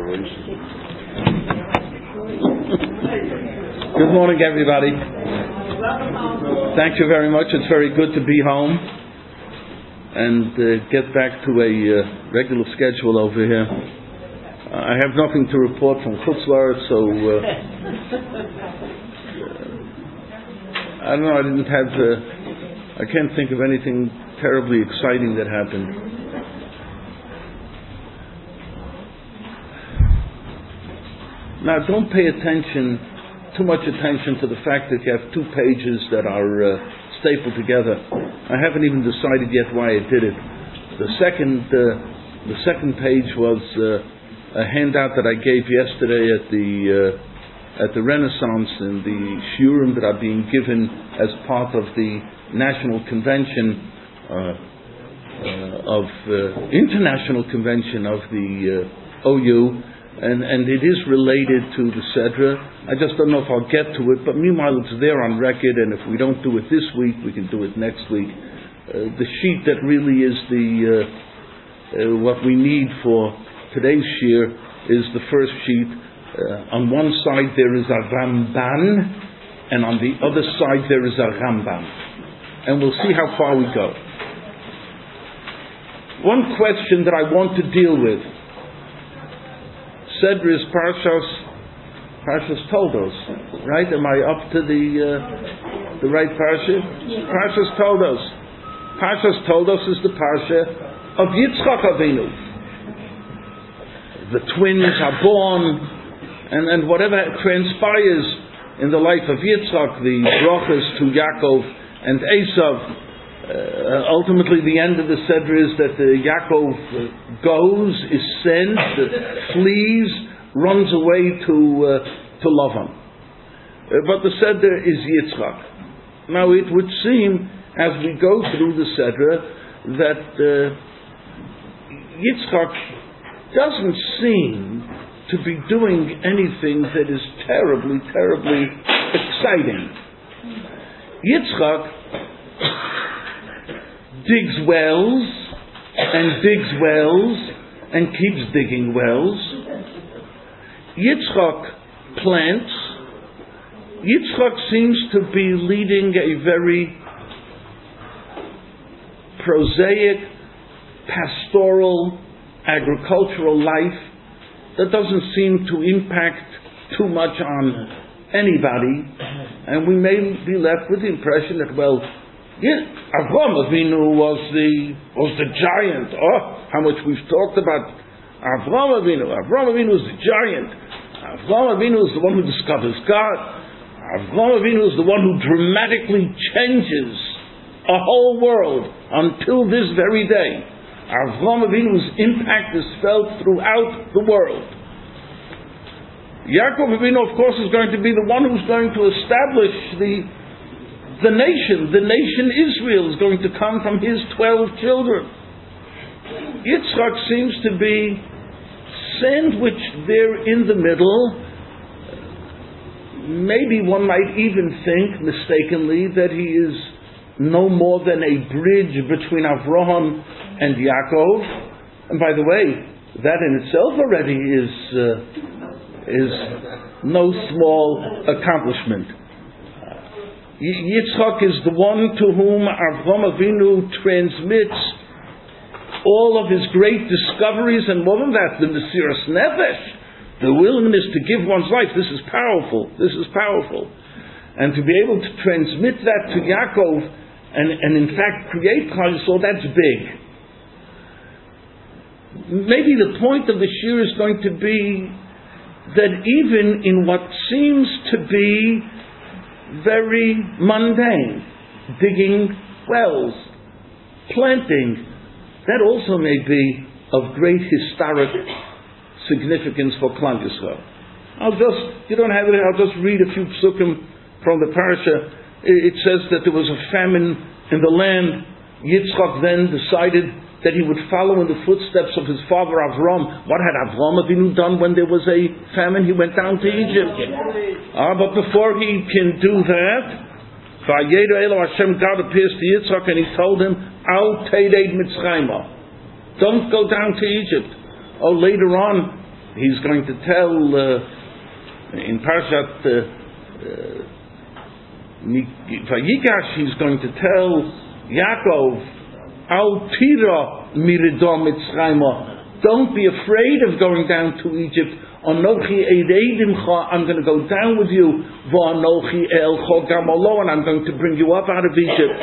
Good morning, everybody. Thank you very much. It's very good to be home and get back to a regular schedule over here. I have nothing to report from Chutzlar, so I don't know. I can't think of anything terribly exciting that happened. Now, don't pay too much attention to the fact that you have two pages that are stapled together. I haven't even decided yet why I did it. The second page was a handout that I gave yesterday at the Renaissance in the shiurim that are being given as part of the National Convention International Convention of the OU. And it is related to the Sedra. I just don't know if I'll get to it, but meanwhile it's there on record, and if we don't do it this week, we can do it next week. The sheet that really is what we need for today's shiur is the first sheet. On one side there is a Ramban, and on the other side there is a Rambam. And we'll see how far we go. One question that I want to deal with. Sedra is Parshas Toldos, right? Am I up to the right Parsha? Parshas Toldos. Parshas Toldos is the Parsha of Yitzchak Avinu. The twins are born, and whatever transpires in the life of Yitzchak, the brachas to Yaakov and Esav. Ultimately, the end of the Sedra is that Yaakov goes, is sent, flees, runs away to Lavan. But the Sedra is Yitzchak. Now, it would seem, as we go through the Sedra, that Yitzchak doesn't seem to be doing anything that is terribly, terribly exciting. Yitzchak digs wells and keeps digging wells. Yitzchak plants. Yitzchak seems to be leading a very prosaic, pastoral, agricultural life that doesn't seem to impact too much on anybody, and we may be left with the impression that, Avraham Avinu was the giant. Oh, how much we've talked about Avraham Avinu. Avraham Avinu is the giant. Avraham Avinu is the one who discovers God. Avraham Avinu is the one who dramatically changes a whole world until this very day. Avraham Avinu's impact is felt throughout the world. Yaakov Avinu, of course, is going to be the one who's going to establish the nation Israel is going to come from his 12 children. Yitzchak seems to be sandwiched there in the middle. Maybe one might even think, mistakenly, that he is no more than a bridge between Avraham and Yaakov. And by the way, that in itself already is no small accomplishment. Yitzchak is the one to whom Avraham Avinu transmits all of his great discoveries, and more than that, the Mesiras Nefesh, the willingness to give one's life. This is powerful. And to be able to transmit that to Yaakov and in fact create Klal Yisrael, that's big. Maybe the point of the shiur is going to be that even in what seems to be very mundane, digging wells, planting, that also may be of great historic significance for Klal Yisrael. I'll just read a few psukim from the parasha. It says that there was a famine in the land. Yitzchak then decided that he would follow in the footsteps of his father Avram. What had Avram Avinu done when there was a famine? He went down to Egypt. But before he can do that, Hashem, God appears to Yitzchak and he told him, Al Teidei Mitzrayma. Don't go down to Egypt. Later on, he's going to tell in Parshat Vayigash, he's going to tell Yaakov, Al tira miridom Mitzrayim. Don't be afraid of going down to Egypt. Anochi eidimcha, I'm going to go down with you. Va'anochi elcha gamalo, and I'm going to bring you up out of Egypt.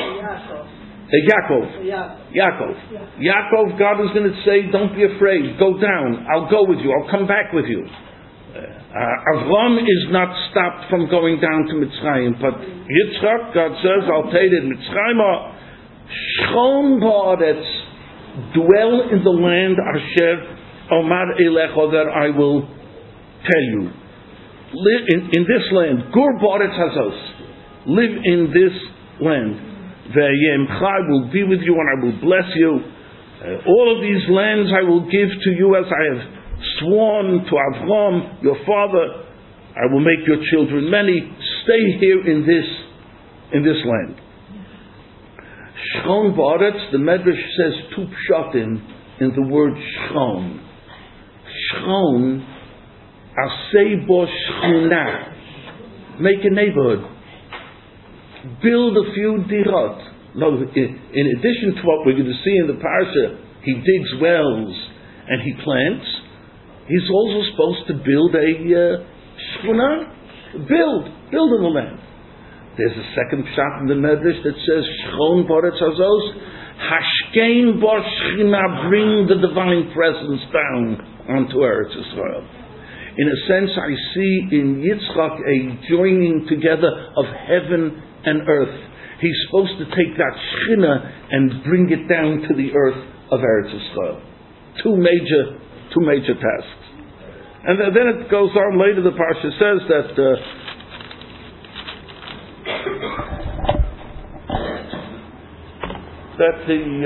Yaakov, God is going to say, don't be afraid, go down, I'll go with you, I'll come back with you. Avram is not stopped from going down to Mitzrayim, but Yitzchak, God says, I'll take it, Mitzrayim, Shchon ba'aretz, dwell in the land Asher Omar Elecha, that I will tell you. Live in this land, Gur ba'aretz hazos, live in this land. I will be with you and I will bless you. All of these lands I will give to you as I have sworn to Avram, your father. I will make your children many. Stay here in this land. Shchon ba'aretz, the Medrash says two pshatim in the word shchon. Shchon, asei bo shchina. Make a neighborhood. Build a few dirot. No, in addition to what we're going to see in the parsha, he digs wells and he plants. He's also supposed to build a shchuna. Build in the land. There's a second pshat in the Medrash that says Shchon ba'aretz hazos, hashkein bo shchina, bring the divine presence down onto Eretz Yisrael. In a sense, I see in Yitzchak a joining together of heaven and earth. He's supposed to take that Shechina and bring it down to the earth of Eretz Yisrael. Two major tasks. And then it goes on later, the Parsha says that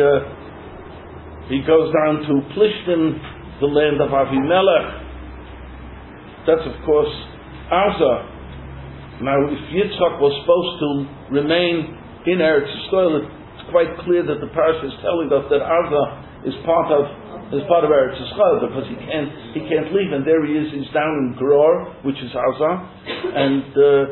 he goes down to Plishtim, the land of Avimelech. That's of course Asa. Now, if Yitzchak was supposed to remain in Eretz Yisrael, it's quite clear that the parsha is telling us that Asa is part of Eretz Yisrael, because he can't leave, and there he is. He's down in Geror, which is Asa, and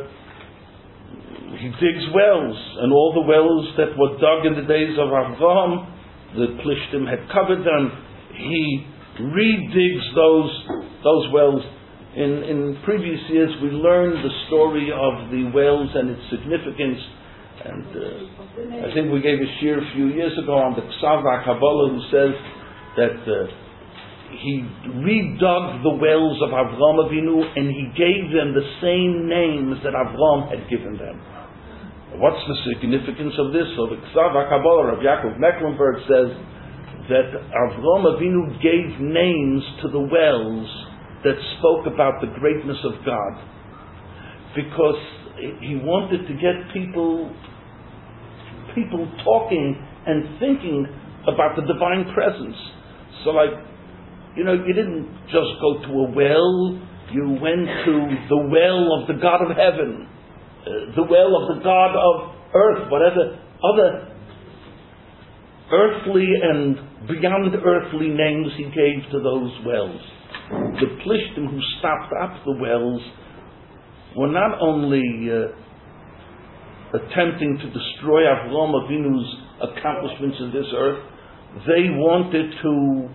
he digs wells, and all the wells that were dug in the days of Avraham, the Plishtim had covered them. He redigs those wells. In previous years, we learned the story of the wells and its significance, and I think we gave a shir a few years ago on the Ksav HaKabbalah, who says that he redug the wells of Avram Avinu and he gave them the same names that Avram had given them. What's the significance of this? So the Ksav HaKabbalah of Yaakov Mecklenburg says that Avram Avinu gave names to the wells that spoke about the greatness of God, because he wanted to get people talking and thinking about the divine presence. So, you didn't just go to a well, you went to the well of the God of heaven, the well of the God of earth, whatever other earthly and beyond earthly names he gave to those wells. The Plishtim who stopped up the wells were not only attempting to destroy Avraham Avinu's accomplishments in this earth, they wanted to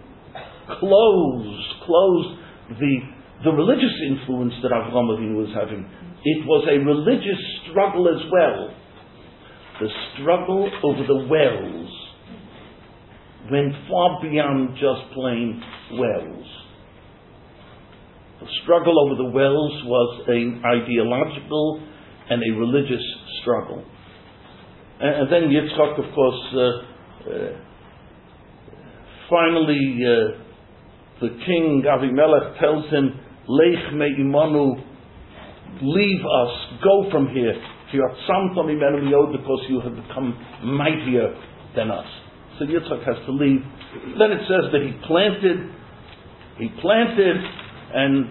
close the religious influence that Avraham Avinu was having. It was a religious struggle as well. The struggle over the wells went far beyond just plain wells. The struggle over the wells was an ideological and a religious struggle. And then Yitzchak, of course, finally, the king Avimelech tells him, Lech me'imanu, leave us, go from here, because you have become mightier than us. So Yitzchak has to leave. Then it says that he planted, and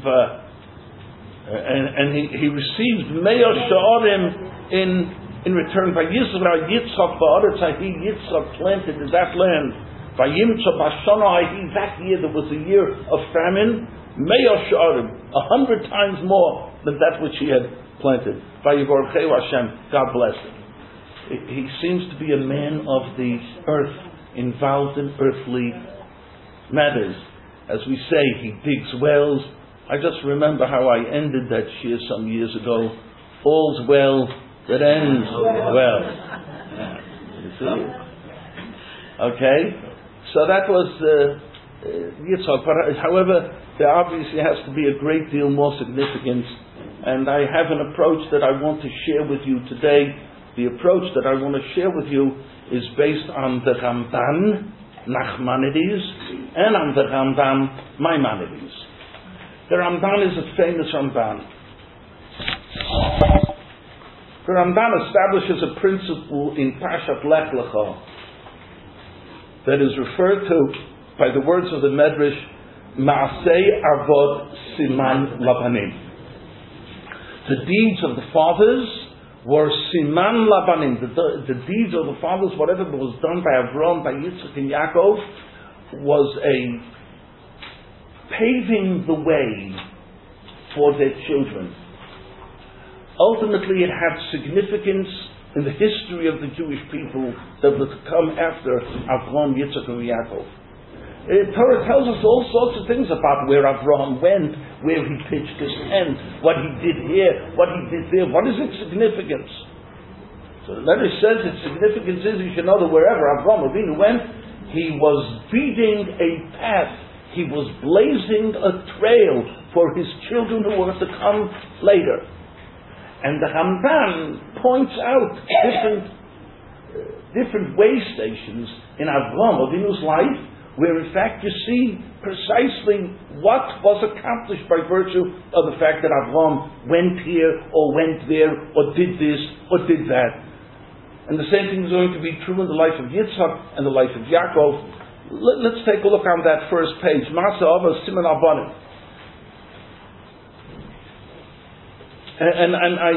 he received Me'or Sha'arim in return. By Yisrael Yitzchak ba'aretz, Yitzchak planted in that land. By Yimtza b'Shana, that year there was a year of famine. Me'or Sha'arim, 100 times more than that which he had planted. Vayivorcheu Hashem, God bless him. He seems to be a man of the earth, involved in earthly matters. As we say, he digs wells. I just remember how I ended that shir some years ago. All's well that ends well. You see? Okay? So that was Yitzchak. However, there obviously has to be a great deal more significance. And I have an approach that I want to share with you today. The approach that I want to share with you is based on the Ramban, Nachmanides, and on the Ramban, Maimonides. The Ramban is a famous Ramban. The Ramban establishes a principle in Parshat Lech Lecha that is referred to by the words of the Medrash, Ma'asei Avot Siman Labanim. The deeds of the fathers were Siman Labanim. The deeds of the fathers, whatever was done by Avraham, by Yitzchak and Yaakov, was a paving the way for their children. Ultimately, it had significance in the history of the Jewish people that would come after Avraham, Yitzchak, and Yaakov. Torah tells us all sorts of things about where Avraham went, where he pitched his tent, what he did here, what he did there. What is its significance? So the letter says its significance is you should know that wherever Avraham Avinu went, he was beating a path. He was blazing a trail for his children who were to come later. And the Ramban points out different way stations in Avraham Avinu's life, where in fact you see precisely what was accomplished by virtue of the fact that Avraham went here, or went there, or did this, or did that. And the same thing is going to be true in the life of Yitzchak and the life of Yaakov. Let's take a look on that first page. Masa Ava Siman Abanim. And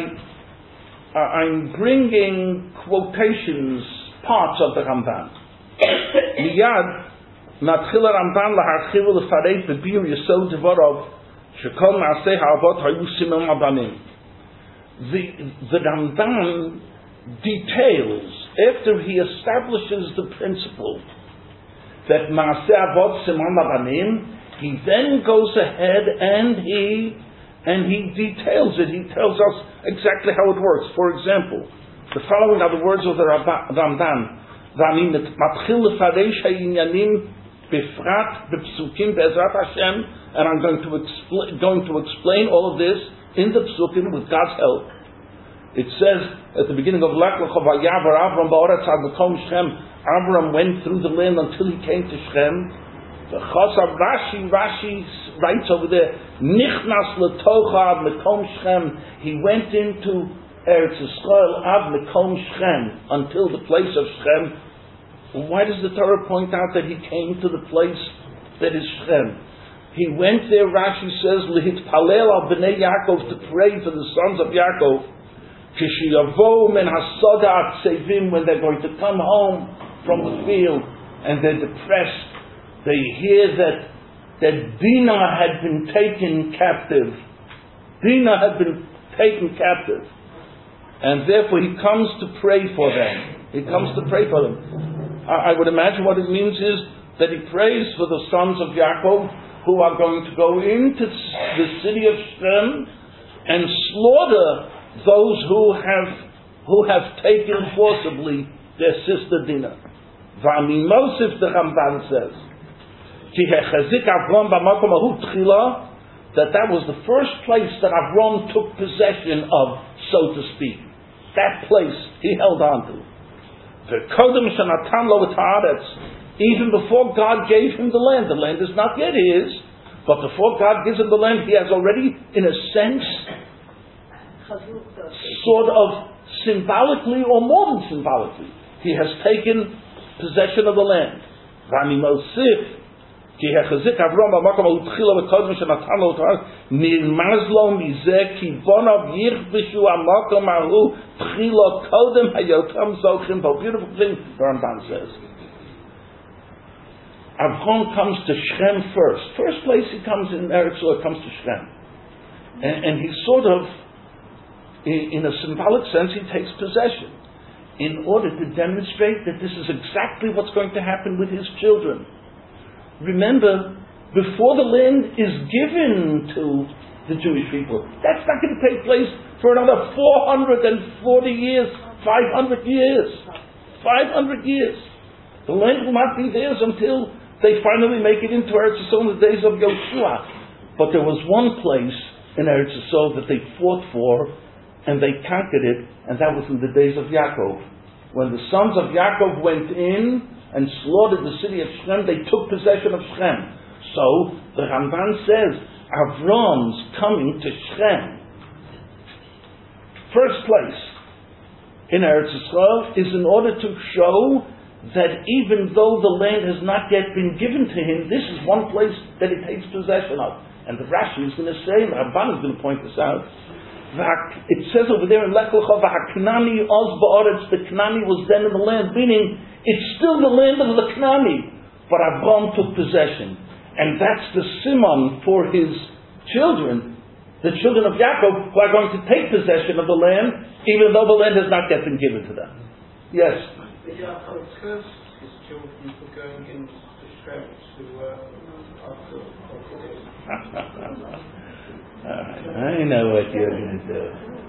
I'm bringing quotations, parts of the Ramban. Miyad matchil Ramban laharchiv lefarei bebir yesod dvorov shekol maaseh haavot hayu siman abanim. The Ramban details, after he establishes the principle that maaseh avot siman abanim, he then goes ahead and he details it. He tells us exactly how it works. For example, the following are the words of the Ramban. V'ani matchil lefareish ha'inyanim befrat b'psukim be'ezrat Hashem, and I'm going to explain all of this in the psukim with God's help. It says at the beginning of Lech Lecha, Vayavar Avram ba'oretz ad makom Shechem. Avram went through the land until he came to Shechem. The Chasav Rashi writes over there, Nichnas letocha ad mekom Shechem. He went into Eretz Yisrael ad mekom Shechem, until the place of Shechem. Why does the Torah point out that he came to the place that is Shechem? He went there, Rashi says, lehitpalel al bnei Yaakov, to pray for the sons of Yaakov. Kishiyavo men hasoda atzevim, when they're going to come home from the field and they're depressed. They hear that Dinah had been taken captive. Dinah had been taken captive. And therefore he comes to pray for them. He comes to pray for them. I would imagine what it means is that he prays for the sons of Yaakov who are going to go into the city of Shechem and slaughter those who have taken forcibly their sister Dinah. V'ami Mosif, the Ramban says, that was the first place that Avram took possession of, so to speak. That place he held on to. Even before God gave him the land is not yet his, but before God gives him the land, he has already, in a sense, sort of symbolically or more than symbolically, he has taken possession of the land. Vani Mosif, כי החזיק אברהם במקום הוא תחילה וקודם שנתן לו אותה נרמז לו מזה כי בונו יכבשו המקום ההוא תחילה קודם היותם זוכים. The beautiful thing the Ramban says, Avram comes to Shechem first. First place he comes in Eretz Yisrael, comes to Shechem. And he sort of, in a symbolic sense, he takes possession in order to demonstrate that this is exactly what's going to happen with his children. Remember, before the land is given to the Jewish people, that's not going to take place for another 440 years, 500 years. 500 years. The land will not be theirs until they finally make it into Eretz Yisrael in the days of Yoshua. But there was one place in Eretz Yisrael that they fought for, and they conquered it, and that was in the days of Yaakov. When the sons of Yaakov went in and slaughtered the city of Shechem, they took possession of Shechem. So, the Ramban says, Avram's coming to Shechem. First place in Eretz Yisrael is in order to show that even though the land has not yet been given to him, this is one place that he takes possession of. And the Rashi is going to say, and the Ramban is going to point this out, it says over there in Lech Lecha, V'haknani oz ba'aretz, the Knani was then in the land, meaning it's still the land of the Knani, but Avram took possession. And that's the simon for his children, the children of Yaakov, who are going to take possession of the land, even though the land has not yet been given to them. Yes? Yaakov cursed his children for going into Shechem I know what you're going to do.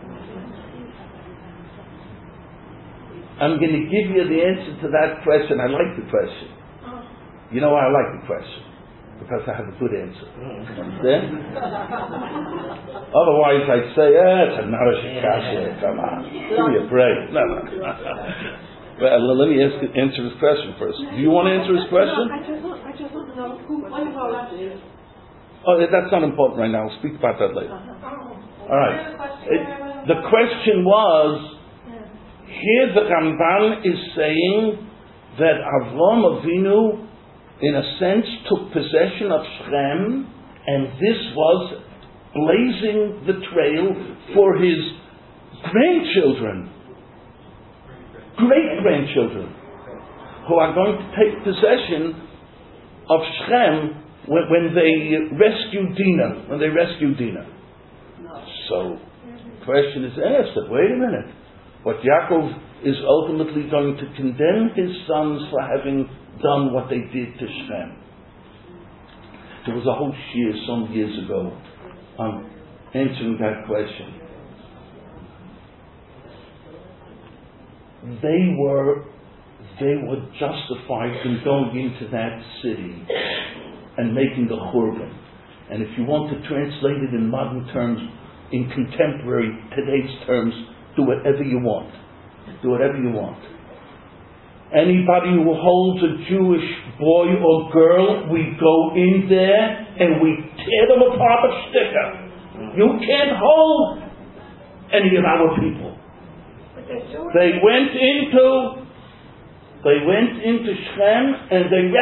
I'm going to give you the answer to that question. I like the question. You know why I like the question? Because I have a good answer. Understand? Otherwise I'd say, it's another shikasha. Come on. Give me a break. No. Well, let me answer his question first. Do you want to answer his question? I just want to know who that is. Oh, that's not important right now. We'll speak about that later. All right. The question was, here the Ramban is saying that Avram Avinu, in a sense, took possession of Shechem, and this was blazing the trail for his grandchildren, great-grandchildren, who are going to take possession of Shechem when they rescue Dinah. So, the question is asked, wait a minute. But Yaakov is ultimately going to condemn his sons for having done what they did to Shechem. There was a whole shiur some years ago on answering that question. They were justified in going into that city and making the Churban. And if you want to translate it in modern terms, in contemporary, today's terms, do whatever you want. Anybody who holds a Jewish boy or girl, we go in there and we tear them apart with sticker. You can't hold any of our people. They went into Shechem and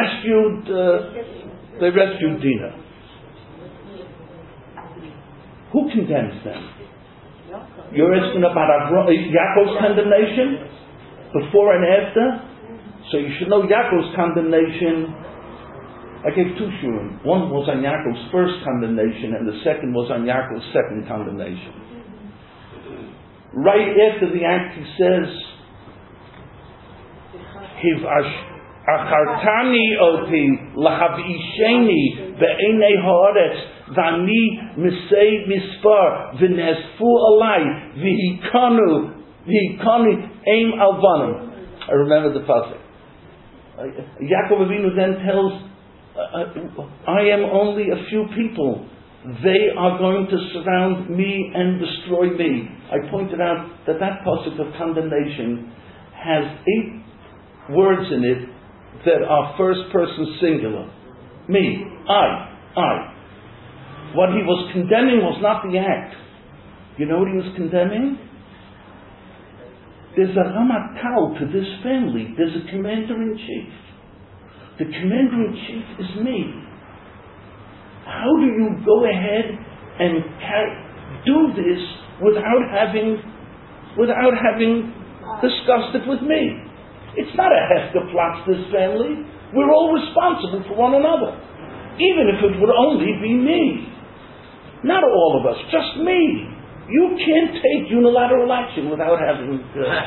they rescued Dinah. Who condemns them? You're asking about Yaakov's condemnation before and after? So you should know Yaakov's condemnation. I gave two shurim. One was on Yaakov's first condemnation, and the second was on Yaakov's second condemnation. Right after the act, he says, "Achartani oti lachavisheni be'enei haaretz v'ani misei mispar v'nesfu alai v'hikanu aim alvanim." I remember the pasuk. Yaakov Avinu then tells, I am only a few people. They are going to surround me and destroy me. I pointed out that pasuk of condemnation has 8 words in it that are first person singular. Me, I. What he was condemning was not the act. You know what he was condemning? There's a Ramatal to this family. There's a commander-in-chief. The commander-in-chief is me. How do you go ahead and do this without having discussed it with me? It's not a Hefker plots this family. We're all responsible for one another. Even if it would only be me. Not all of us, just me. You can't take unilateral action without having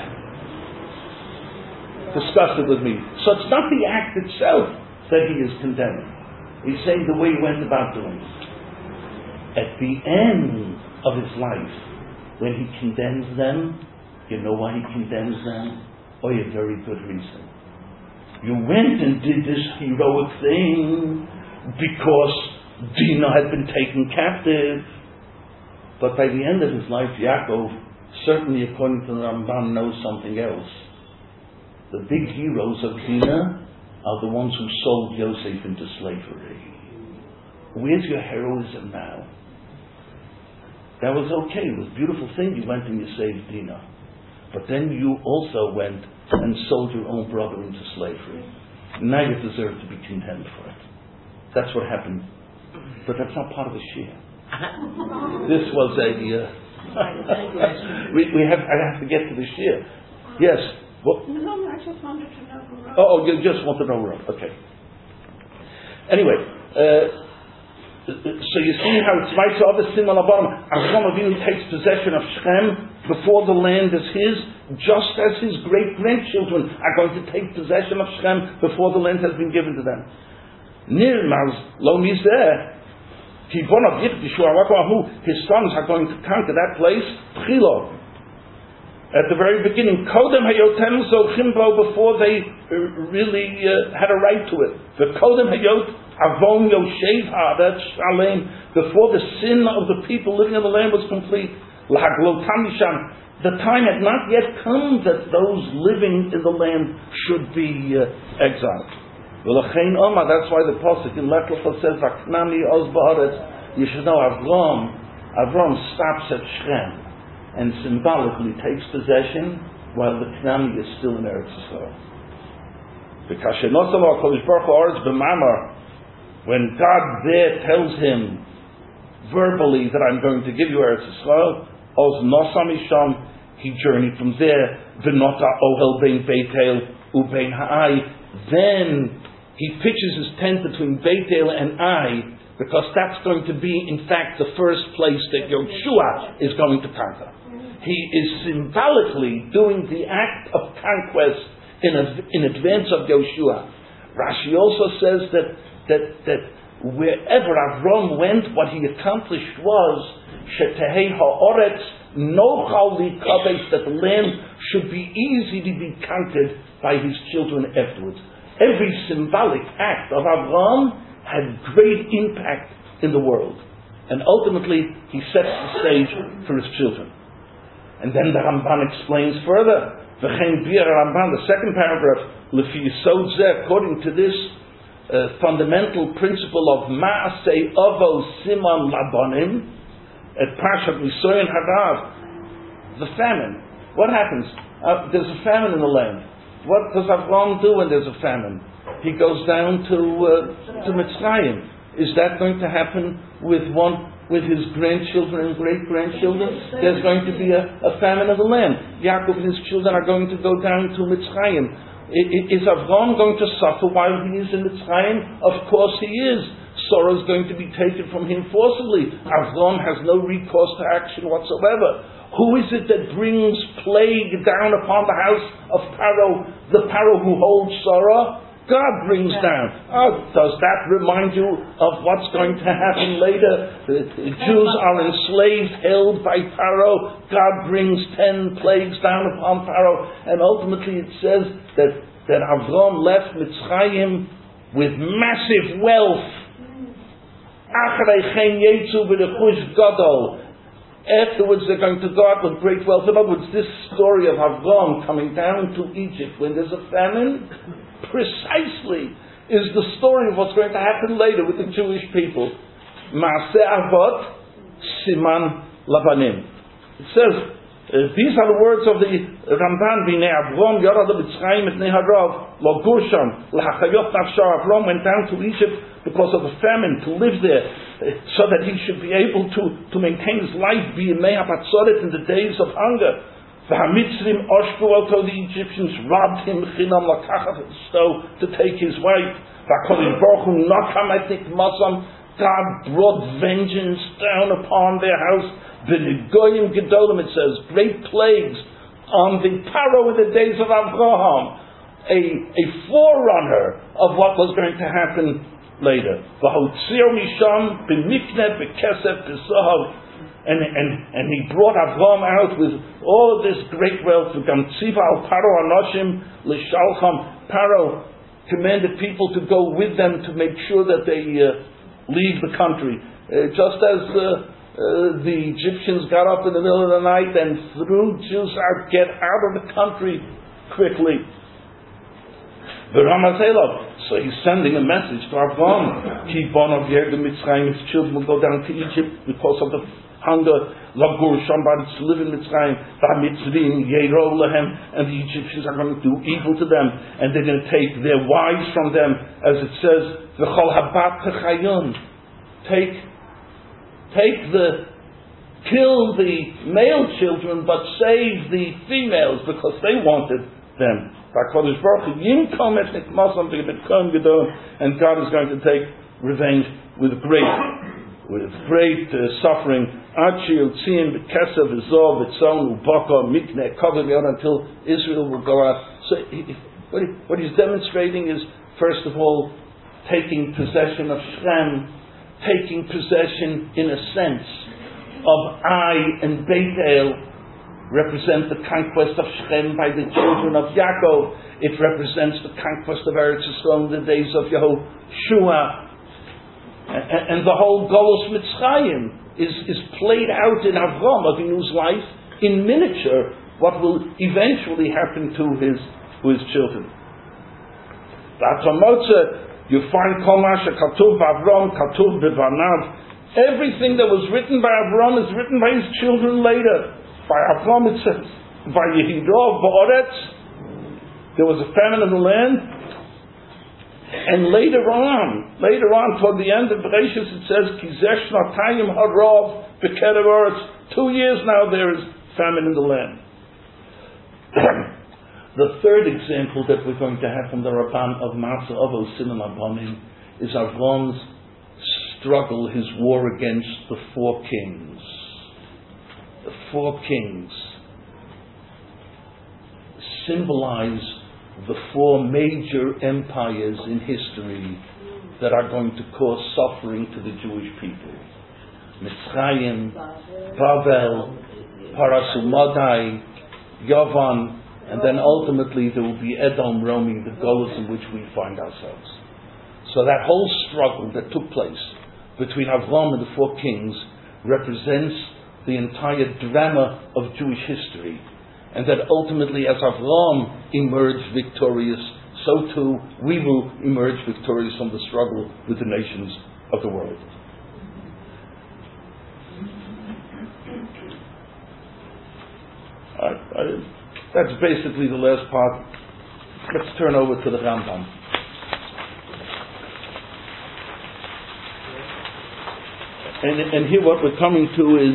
discussed it with me. So it's not the act itself that he is condemning. He's saying the way he went about doing it. At the end of his life, when he condemns them, you know why he condemns them? Oh, a very good reason. You went and did this heroic thing because Dinah had been taken captive. But by the end of his life, Yaakov, certainly according to the Ramban, knows something else. The big heroes of Dinah are the ones who sold Yosef into slavery. Where's your heroism now? That was okay. It was a beautiful thing. You went and you saved Dinah. But then you also went and sold your own brother into slavery. Now you deserve to be condemned for it. That's what happened. But that's not part of the Shia. This was a... I have to get to the Shia. Yes. Well, no, I just wanted to know the road. Oh, you just want to know the road. Okay. Anyway, so you see how it's right to other Simon Abarim. Avram Avinu takes possession of Shechem before the land is his, just as his great-grandchildren are going to take possession of Shechem before the land has been given to them. Nirmaz lo mizeh, ki bonav yikdishu awakahu, his sons are going to conquer that place, Chilo. At the very beginning, Kodem Hayotem Zochimbo, before they really had a right to it. The Kodem Hayot Avon Yoshev Haaretz Shalem, before the sin of the people living in the land was complete. Lahaglotam Misham, the time had not yet come that those living in the land should be exiled. V'lachein Omar, that's why the pasuk in Lech Lecha says, Vaknami Oz Ba'aretz. You should know Avram stops at Shechem and symbolically takes possession while the Knani is still in Eretz Yisrael. When God there tells him verbally that I'm going to give you Eretz Yisrael, Oz Nosam Isham, he journeyed from there, V'nota Ohel Bein Beitel Ubein Ha'ai, then he pitches his tent between Beitel and Ai, because that's going to be, in fact, the first place that Yoshua is going to conquer. He is symbolically doing the act of conquest in advance of Yoshua. Rashi also says that wherever Avram went, what he accomplished was Shetehei ha'oretz nochal likabesh, that the land should be easy to be conquered by his children afterwards. Every symbolic act of Avram had great impact in the world. And ultimately, he sets the stage for his children. And then the Ramban explains further. V'chein bir Ramban, the second paragraph, Lefi Yisod Zeh, according to this fundamental principle of Ma'aseh Avos Siman Labanim, at Parshat Nisoyin Harav, the famine. What happens? There's a famine in the land. What does Avram do when there's a famine? He goes down to Mitzrayim. Is that going to happen with his grandchildren and great-grandchildren? There's going to be a famine of the land. Yaakov and his children are going to go down to Mitzrayim. Is Avram going to suffer while he is in Mitzrayim? Of course he is. Sorrow is going to be taken from him forcibly. Avram has no recourse to action whatsoever. Who is it that brings plague down upon the house of Paro, the Paro who holds Sarah? God brings down. Does that remind you of what's going to happen later? The Jews are enslaved, held by Pharaoh. God brings 10 plagues down upon Pharaoh. And ultimately it says that Avram left Mitzrayim with massive wealth. Afterwards they're going to go out with great wealth. In other words, this story of Avram coming down to Egypt when there's a famine precisely is the story of what's going to happen later with the Jewish people. Maaseh Avot Siman Labanim. It says, these are the words of the Ramban, B'nei Avram Yorad Mitzrayim et Neharav Lo Gursham L'Hachayot Nafsho. Avram went down to Egypt because of the famine, to live there, so that he should be able to maintain his life, B'yemei HaBatzoret, in the days of hunger. V'hamitzrim oshku oto, the Egyptians robbed him chinam lakachat to take his wife. V'HaKadosh Baruch Hu nakam etnik masam, God brought vengeance down upon their house. V'negoyim gedolim, it says, great plagues on the Paro in the days of Avraham, a forerunner of what was going to happen later. V'hotzir misham b'mikneh b'kesef b'zahav, and he brought Avraham out with all of this great wealth. V'gamtziva al Paro anoshim l'shalcham, Paro commanded people to go with them to make sure that they leave the country. Just as the Egyptians got up in the middle of the night and threw Jews out, get out of the country quickly. So he's sending a message to Avraham. Keep on of Mitzrayim, his children will go down to Egypt because of the hunger. Lagur Shambad to live in Mitzrayim. And the Egyptians are going to do evil to them, and they're going to take their wives from them, as it says, V'chol habat chayun. Kill the male children, but save the females because they wanted them. And God is going to take revenge with great suffering until Israel will go out. So what he's demonstrating is, first of all, taking possession of Shem, taking possession in a sense of Ai and Beit El represent the conquest of Shem by the children of Yaakov. It represents the conquest of Eretz Yisrael in the days of Yehoshua. And the whole Golus Mitzrayim is played out in Avraham Avinu's life in miniature, what will eventually happen to his children. You find Kol Masha Katuv Avram, Katuv B'Banav. Everything that was written by Avram is written by his children later. By Avram it says, Vayihidov Ba'oretz, there was a famine in the land, and later on, toward the end of Bereshis, it says, Kizesh Natayim Harav B'Kerev Oretz. 2 years now there is famine in the land. The third example that we're going to have from the Rabban of Masa Avos Sinan Abanim is Avram's struggle, his war against the four kings. The four kings symbolize the four major empires in history that are going to cause suffering to the Jewish people. Mitzrayim, Bavel, Parasumadai, Yavan, and then ultimately there will be Edom roaming the Golus in which we find ourselves. So that whole struggle that took place between Avram and the four kings represents the entire drama of Jewish history, and that ultimately as Avram emerged victorious, so too we will emerge victorious from the struggle with the nations of the world. That's basically the last part. Let's turn over to the Rambam. And here what we're coming to is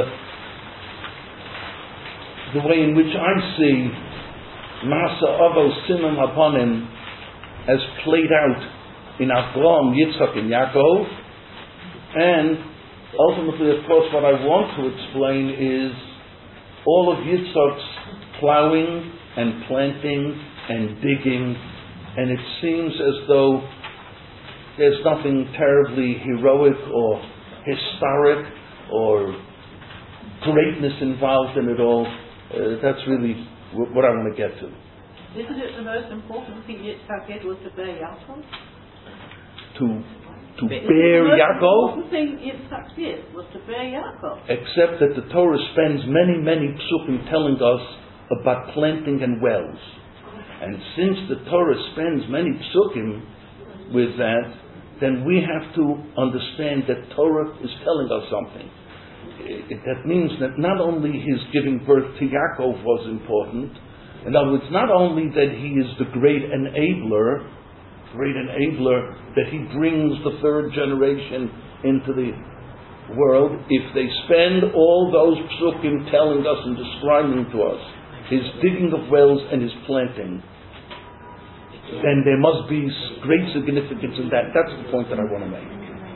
the way in which I see Masa Avos Siman Abanim as played out in Avraham, Yitzchak, and Yaakov. And ultimately, of course, what I want to explain is all of Yitzchak's plowing and planting and digging, and it seems as though there's nothing terribly heroic or historic or greatness involved in it all. That's really what I want to get to. Isn't it the most important thing Yitzchak did was to bear Yaakov? To bear Yaakov? The most important thing Yitzchak did was to bear Yaakov. Except that the Torah spends many, many psukim telling us about planting and wells. And since the Torah spends many psukim with that, then we have to understand that Torah is telling us something. That means that not only his giving birth to Yaakov was important, in other words, not only that he is the great enabler, that he brings the third generation into the world. If they spend all those psukim telling us and describing to us his digging of wells and his planting, then there must be great significance in that. That's the point that I want to make.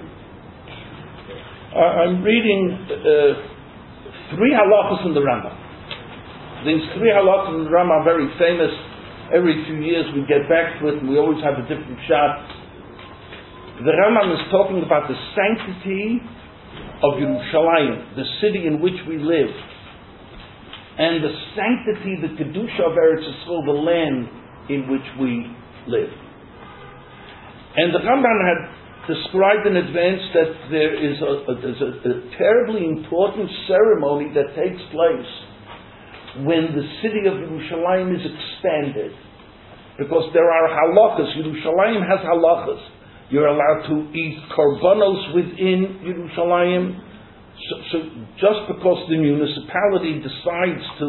I'm reading 3 halachas in the Rambam. These 3 halachas in the Rambam are very famous. Every few years we get back to it, and we always have a different shot. The Rambam is talking about the sanctity of Yerushalayim, the city in which we live, and the sanctity, the kedusha of Eretz Yisrael, the land in which we live. And the Rambam had described in advance that there is a terribly important ceremony that takes place when the city of Yerushalayim is expanded. Because there are halachas. Yerushalayim has halachas. You're allowed to eat korbanos within Yerushalayim. So just because the municipality decides to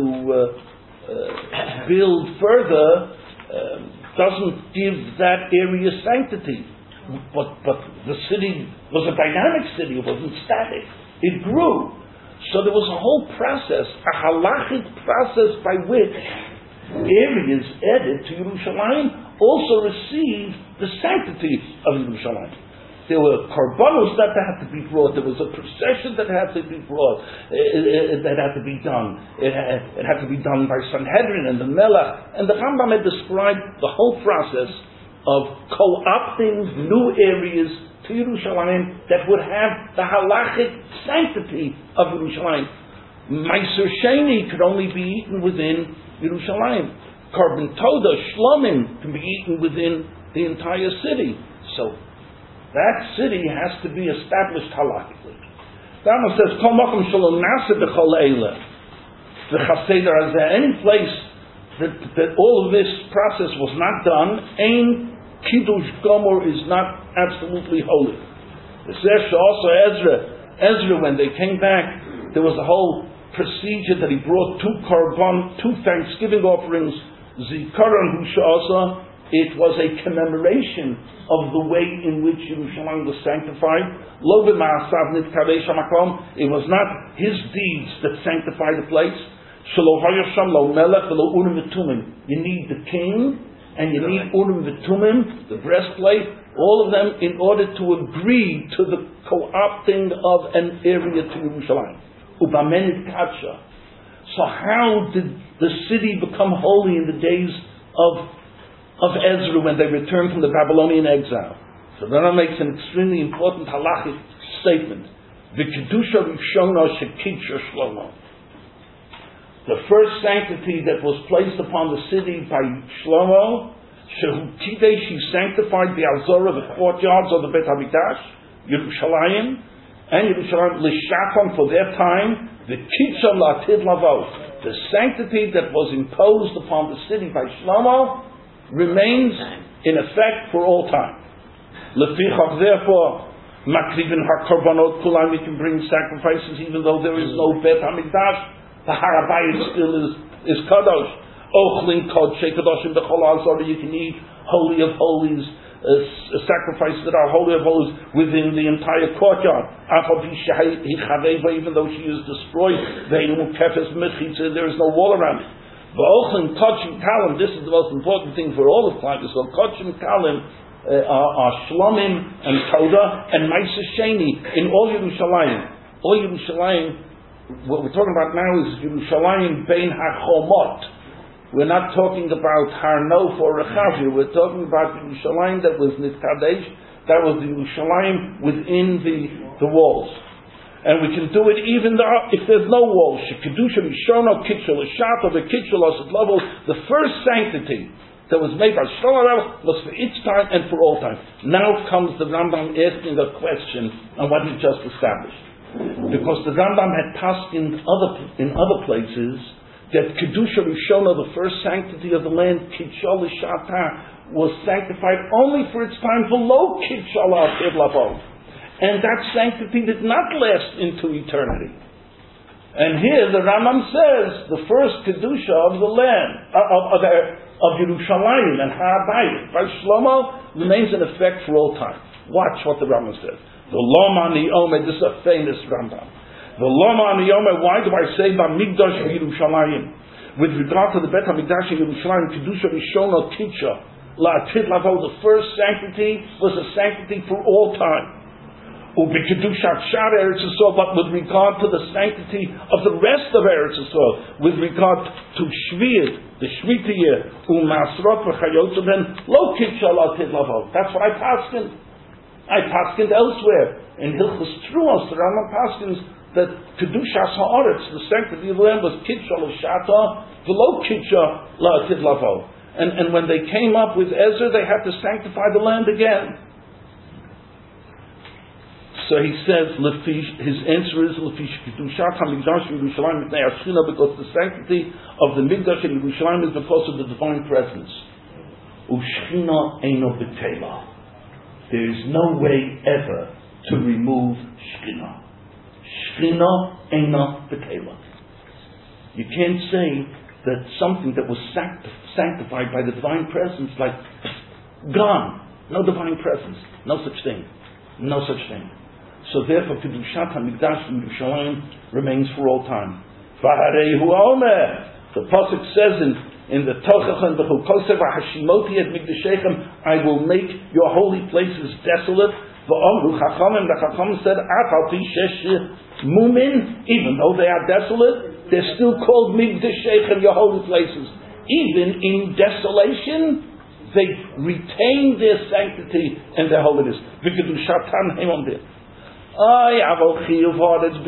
build further, doesn't give that area sanctity. But the city was a dynamic city. It wasn't static. It grew. So there was a whole process, a halachic process by which areas added to Yerushalayim also received the sanctity of Yerushalayim. There were korbanos that had to be brought. There was a procession that had to be brought, that had to be done. It had to be done by Sanhedrin and the Melech. And the Rambam had described the whole process of co-opting new areas to Yerushalayim that would have the halachic sanctity of Yerushalayim. Meiser Sheni could only be eaten within Yerushalayim. Korban Toda, Shlomim, can be eaten within the entire city. So that city has to be established halachically. The Rambam says, Kol makom shelo nasa b'chol eila. The Chaseder Hazeh, any place that all of this process was not done, ein Kiddush Gomor is not absolutely holy. It says also Ezra, when they came back, there was a whole procedure that he brought 2 thanksgiving offerings, Zikaron Hushasa. It was a commemoration of the way in which Yerushalayim was sanctified. Lo b'ma'asav nitkadesh hamakom. It was not his deeds that sanctified the place. Shelo hayasham lo melech v'lo urim v'tumim. You need the king, and you need Urim V'tumim, the breastplate, all of them in order to agree to the co-opting of an area to Yerushalayim. Ubamenit Katsha. So how did the city become holy in the days of Ezra when they returned from the Babylonian exile? So then it makes an extremely important halachic statement. V'kedusha rishona shekidusha Shlomo. The first sanctity that was placed upon the city by Shlomo, Shehu Kidesh, he sanctified the Azorah, the courtyards of the Beit HaMikdash, Yerushalayim, and Yerushalayim L'Shachon for their time, the Kitcha L'Atid Lavo, the sanctity that was imposed upon the city by Shlomo remains in effect for all time. Lefichach, therefore, Makrivin HaKorbanot Kulam, we can bring sacrifices even though there is no Beit HaMikdash. The Harabayit still is Kadosh. Ochlin Kod Shekadoshim Bechol Azor. You can eat Holy of Holies, sacrifices that are Holy of Holies within the entire courtyard. Even though she is destroyed, there is no wall around it. Ochlin Kod Kalim. This is the most important thing for all of Klal Yisrael. Kod Kalim are Shlomim and Toda and Meiser Sheni in all Yerushalayim. All Yerushalayim. What we're talking about now is Yerushalayim Bein HaChomot. We're not talking about Har Nof or Rechavia. We're talking about Yerushalayim that was Nitkadesh. That was the Yerushalayim within the walls. And we can do it even if there's no walls. Shekidusha Rishona Kitchel Shat or the Kitchel Oset Level. The first sanctity that was made by Shlomo was for its time and for all time. Now comes the Rambam asking a question on what he just established. Because the Rambam had passed in other places that Kedusha Rishona, the first sanctity of the land, Kitshal Shata, was sanctified only for its time below Kitshal Atid Lavo. And that sanctity did not last into eternity. And here the Rambam says the first Kedusha of the land, of Yerushalayim and Harabayit by Shlomo remains in effect for all time. Watch what the Rambam says. The Loma Niyome, this is a famous Rambam. The Loma Niyome, why do I say Bamigdash Yerushalayim? with regard to the Bet HaMikdash in Yerushalayim, Kedusha Rishona Kitcha, La'atid Lavo, the first sanctity was a sanctity for all time. U'b'kedushat Shar Eretz Yisrael, but with regard to the sanctity of the rest of Eretz Yisrael, with regard to Shviyat, the Shvita year, U'masrot v'chayotza ben, Lo Kitcha La'atid Lavo. That's what I paskined elsewhere. In Hilchos Truos, the Rambam paskins that Kedushas Ha'aretz, the sanctity of the land, was Kitcha L'shata, v'lo Kitcha La'atid Lavo. And when they came up with Ezra, they had to sanctify the land again. So he says, his answer is, because the sanctity of the Mikdash in Yerushalayim is because of the divine presence. Ushchina eino b'tela. There is no way ever to remove Shchina. Shchina eino b'tela. You can't say that something that was sanctified by the divine presence, like, gone. No divine presence. No such thing. No such thing. So therefore, Kedushat HaMikdash in Yerushalayim remains for all time. V'harehu omer. The pasuk says in the Tochach and B'chukosev HaShimoti et Mikdashechem, I will make your holy places desolate. V'omru Chachamim, the Chachamim said, Afal pi shesh mumin, even though they are desolate, they're still called Mikdashechem, your holy places. Even in desolation, they retain their sanctity and their holiness. V'kedushatan heimomdir. But the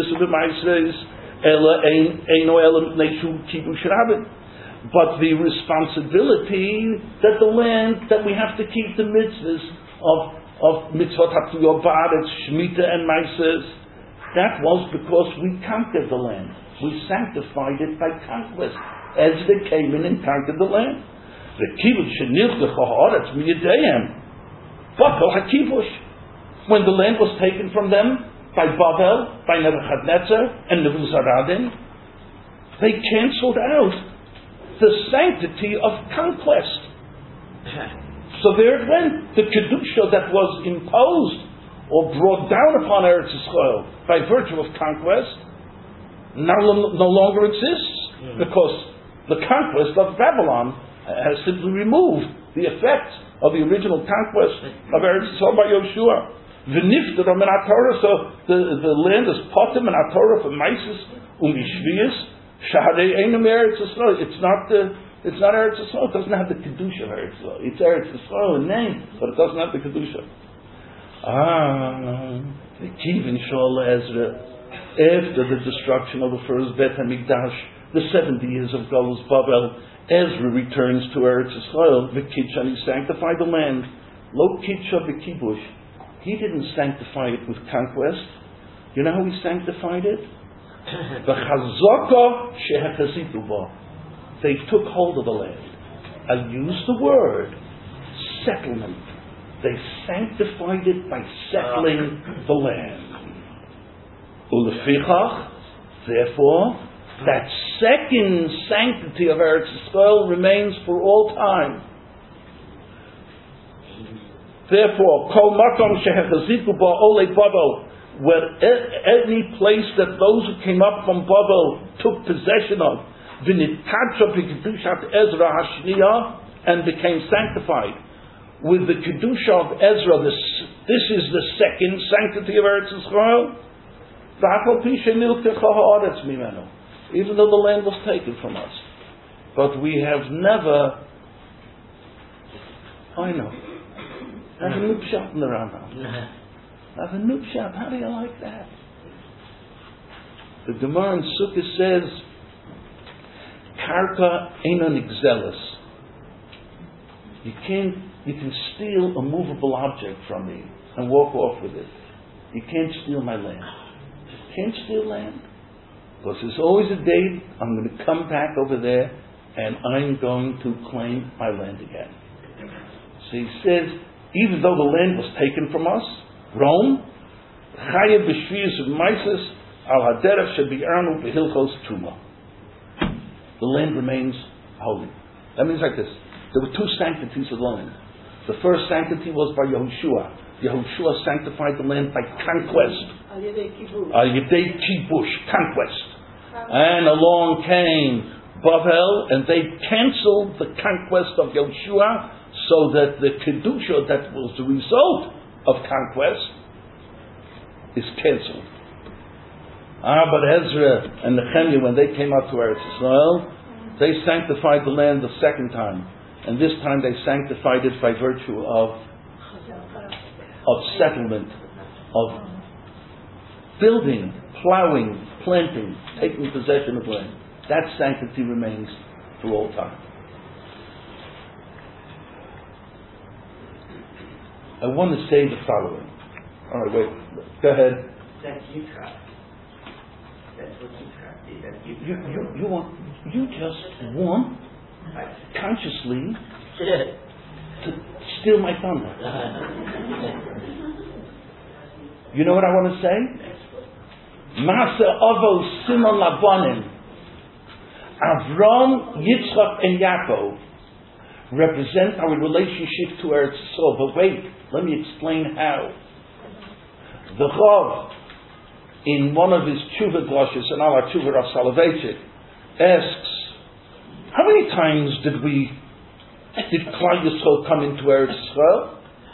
responsibility that the land, that we have to keep the mitzvahs of mitzvot hatuyot ba'aretz, shmita and ma'ases, that was because we conquered the land. We sanctified it by conquest. Ezra came in and conquered the land. The kibbutz shenilchach ha'aretz miyadeim, batal hakibush. When the land was taken from them by Babel, by Nebuchadnezzar and Nebuzaradan, they cancelled out the sanctity of conquest. So there it went. The Kedusha that was imposed or brought down upon Eretz Yisrael by virtue of conquest no longer exists, because the conquest of Babylon has simply removed the effect of the original conquest of Eretz Yisrael by Yoshua. V'nifter min HaTorah, so the land is potem in HaTorah for Maisis u'mishviyas shaharei einu Eretz Yisrael. It's not Eretz Yisrael. It doesn't have the kedusha of Eretz Yisrael. It's Eretz Yisrael in name, but it doesn't have the kedusha. The Kivin Shol Ezra, after the destruction of the first Bet HaMikdash, the 70 years of Galus Babel, Ezra returns to Eretz Yisrael. V'kitcha, and he sanctified the land. Lo kitcha v'kibush. He didn't sanctify it with conquest. You know how he sanctified it? They took hold of the land. I'll use the word settlement. They sanctified it by settling the land. Ulefichach, therefore, that second sanctity of Eretz Yisrael remains for all time. Therefore, kol makom shehechaziku ba olei Babel, where any place that those who came up from Babel took possession of, v'nitkadsha b'kedushat Ezra hashniya, and became sanctified. With the kedusha of Ezra, this is the second sanctity of Eretz Yisrael. Even though the land was taken from us, but we have never. I know. Have a new pshat in the Rambam. Have a new pshat. How do you like that? The Gemara in Sukkah says, "Karka eina nigzelis." You can steal a movable object from me and walk off with it. You can't steal my land. You can't steal land, because there's always a day I'm going to come back over there and I'm going to claim my land again. So he says, even though the land was taken from us, Rome, Chayev b'shviyus of Maisis, al haderech shebi'arnu b'hilchos tuma. The land remains holy. That means like this. There were two sanctities of the land. The first sanctity was by Yehoshua. Yehoshua sanctified the land by conquest. Al Yedei Kibush, conquest. And along came Bavel, and they canceled the conquest of Yehoshua, so that the Kedusha that was the result of conquest is cancelled. But Ezra and Nehemiah, when they came up to Eretz Yisrael, they sanctified the land the second time. And this time they sanctified it by virtue of settlement, of building, plowing, planting, taking possession of land. That sanctity remains for all time. I want to say the following. All right, wait. Go ahead. That's Yitzchak. That's what Yitzchak did. You just want consciously to steal my thunder. You know what I want to say? Masa Ovo Simon Labanim, Avram, Yitzchak, and Yaakov represent our relationship to Eretz Yisrael. But wait, let me explain how. The Chav, in one of his tshuva gloshes, and our tshuva Rav Soloveitchik, asks, how many times did Klal Yisrael come into Eretz Yisrael?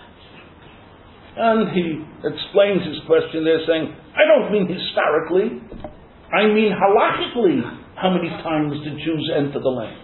And he explains his question there, saying, I don't mean historically, I mean halachically. How many times did Jews enter the land?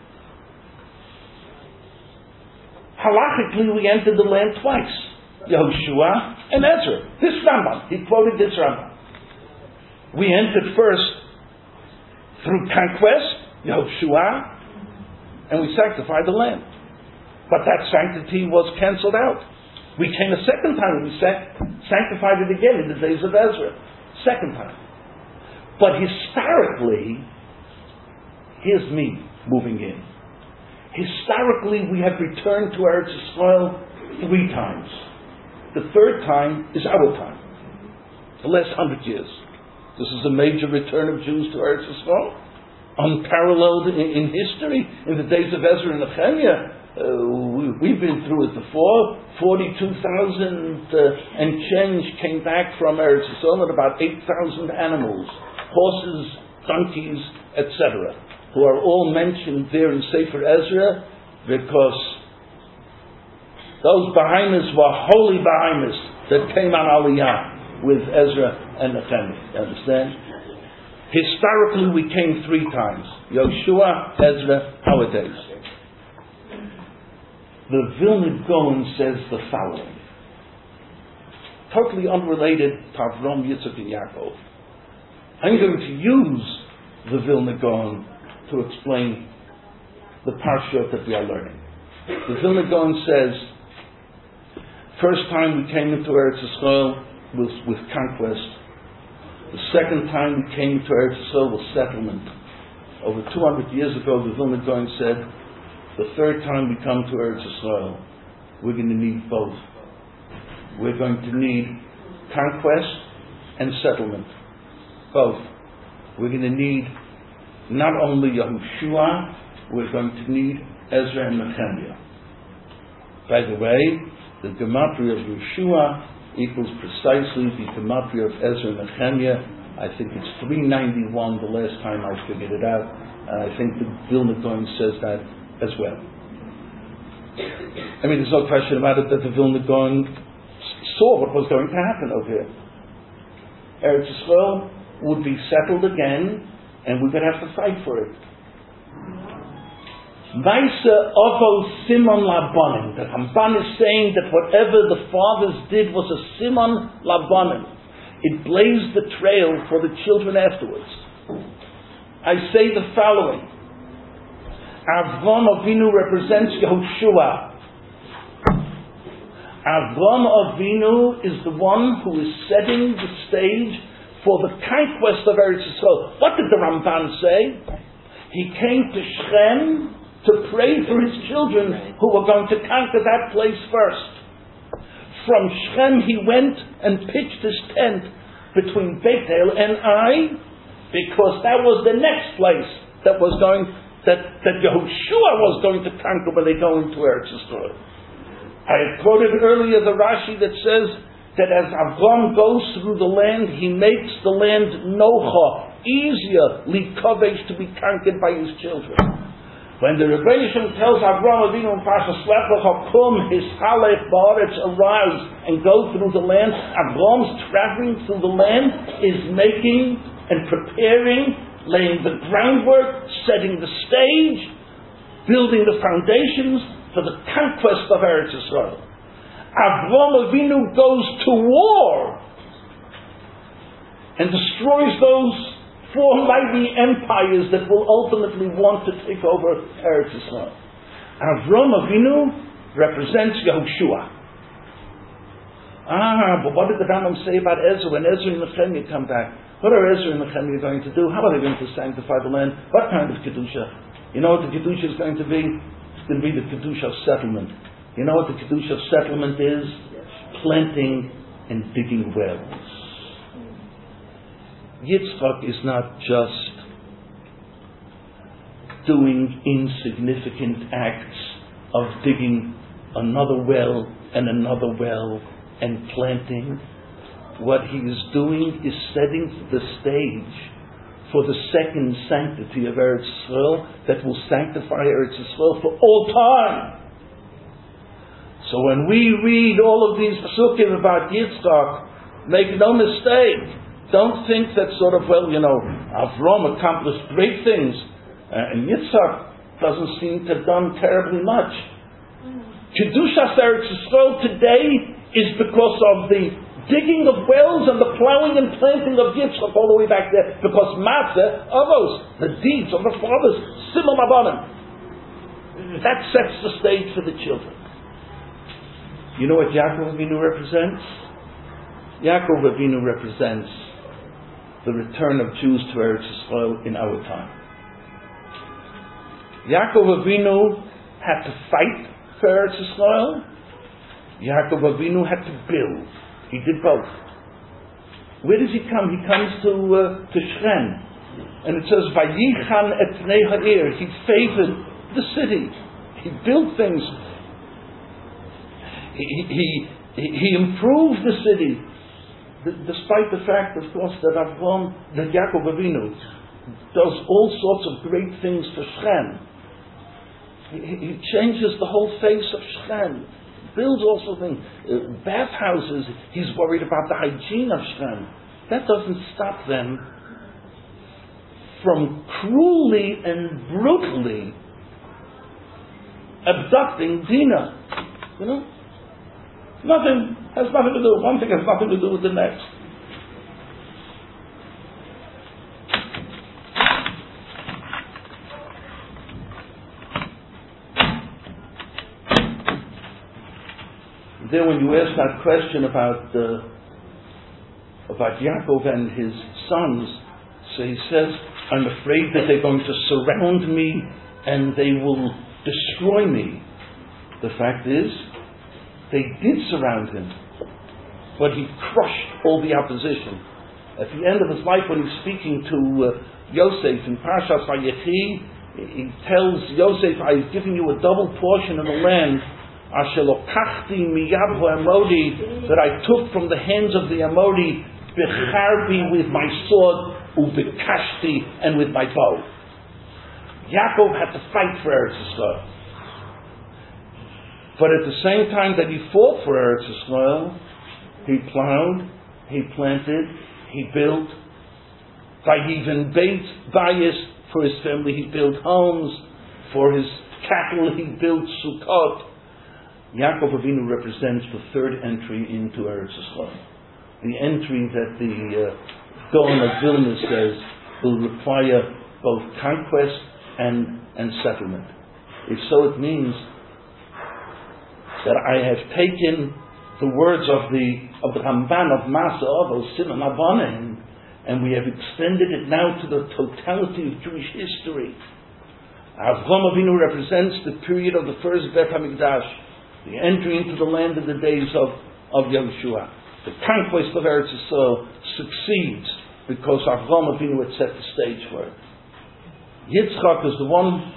Halachically, we entered the land twice. Yehoshua and Ezra. This Rambam. He quoted this Rambam. We entered first through conquest, Yehoshua, and we sanctified the land. But that sanctity was cancelled out. We came a second time and we sanctified it again in the days of Ezra. Second time. But historically, here's me moving in. Historically, we have returned to Eretz Yisrael 3 times. The third time is our time. The last 100 years. This is a major return of Jews to Eretz Yisrael. Unparalleled in history. In the days of Ezra and Nehemiah, we've been through it before. 42,000 and change came back from Eretz Yisrael, and about 8,000 animals, horses, donkeys, etc., who are all mentioned there in Sefer Ezra, because those behemoths were holy behemoths that came on Aliyah with Ezra and Nehemiah. You understand? Historically, we came 3 times. Yehoshua, Ezra, our days. The Vilna Gaon says the following. Totally unrelated to Avram, Yitzchak, and Yaakov. I'm going to use the Vilna Gaon to explain the parsha that we are learning. The Vilna Gaon says, first time we came into Eretz Yisrael was with conquest. The second time we came to Eretz Yisrael was settlement. Over 200 years ago, the Vilna Gaon said, the third time we come to Eretz Yisrael, we're going to need both. We're going to need conquest and settlement. Both. We're going to need not only Yehoshua, we're going to need Ezra and Nehemiah. By the way, the gematria of Yehoshua equals precisely the gematria of Ezra and Nehemiah. I think it's 391 the last time I figured it out. And I think the Vilna Gaon says that as well. I mean, there's no question about it that the Vilna Gaon saw what was going to happen over here. Eretz Yisrael would be settled again, and we would have to fight for it. Maisa Ovo Simon Labanim. The Ramban is saying that whatever the fathers did was a Simon Labanim. It blazed the trail for the children afterwards. I say the following. Avram Avinu represents Yehoshua. Avram Avinu is the one who is setting the stage for the conquest of Eretz Yisrael. What did the Ramban say? He came to Shechem to pray for his children who were going to conquer that place first. From Shechem he went and pitched his tent between Bethel and Ai, because that was the next place that was going that Yehoshua was going to conquer when they go into Eretz Yisrael. I had quoted earlier the Rashi that says that as Avram goes through the land, he makes the land nocha, easier likovesh to be conquered by his children. When the Rebbeinu Shem tells Avraham Avinu in Parshas Lech Lecha, "Kum hishalech ba'aretz," arise and go through the land, Avraham's traveling through the land is making and preparing, laying the groundwork, setting the stage, building the foundations for the conquest of Eretz Yisrael. Avraham Avinu goes to war and destroys those 4 mighty empires that will ultimately want to take over Eretz Yisrael. Avraham Avinu represents Yehoshua. But what did the Rambam say about Ezra when Ezra and Nehemiah come back? What are Ezra and Nehemiah going to do? How are they going to sanctify the land? What kind of Kedusha? You know what the Kedusha is going to be? It's going to be the Kedusha of settlement. You know what the Kedusha of settlement is? Planting and digging wells. Yitzchak is not just doing insignificant acts of digging another well and planting. What he is doing is setting the stage for the second sanctity of Eretz Yisrael that will sanctify Eretz Yisrael for all time. So when we read all of these psukim about Yitzchak, make no mistake. Don't think that Avram accomplished great things, and Yitzchak doesn't seem to have done terribly much. Kedushas Eretz Yisrael today is because of the digging of wells and the plowing and planting of Yitzchak all the way back there, because Matzah, Avos, the deeds of the fathers, Simon Abanim. That sets the stage for the children. You know what Yaakov Avinu represents? Yaakov Avinu represents the return of Jews to Eretz Yisrael in our time. Yaakov Avinu had to fight for Eretz Yisrael. Yaakov Avinu had to build. He did both. Where does he come? He comes to Shechem, and it says Vayichan et pnei ha'ir. He favored the city. He built things. He improved the city. Despite the fact, of course, that Yaakov Avinu does all sorts of great things for Shechem. He changes the whole face of Shechem, builds all sorts of things, bathhouses. He's worried about the hygiene of Shechem. That doesn't stop them from cruelly and brutally abducting Dinah. You know? Has nothing to do. One thing has nothing to do with the next. Then, when you ask that question about Yaakov and his sons, so he says, "I'm afraid that they're going to surround me and they will destroy me." The fact is, they did surround him, but he crushed all the opposition. At the end of his life, when he's speaking to Yosef in Parshas Vayechi, he tells Yosef, "I've given you a double portion of the land, asher lokachti miyad ha'amori, that I took from the hands of the Amori, becharbi with my sword, ubekashti, and with my bow." Yaakov had to fight for Eretz Yisrael. But at the same time that he fought for Eretz Yisrael, he plowed, he planted, he built. Vayiven beit bayis, for his family he built homes. For his cattle he built sukkot. Yaakov Avinu represents the third entry into Eretz Yisrael. The entry that the Gaon of Vilna says will require both conquest and settlement. If so, it means that I have taken the words of the Ramban of Masa Avos, Simon Abanim, and we have extended it now to the totality of Jewish history. Avraham Avinu represents the period of the first Beit HaMikdash, the entry into the land of the days of Yehoshua. The conquest of Eretz Yisrael succeeds because Avraham Avinu had set the stage for it. Yitzchak is the one,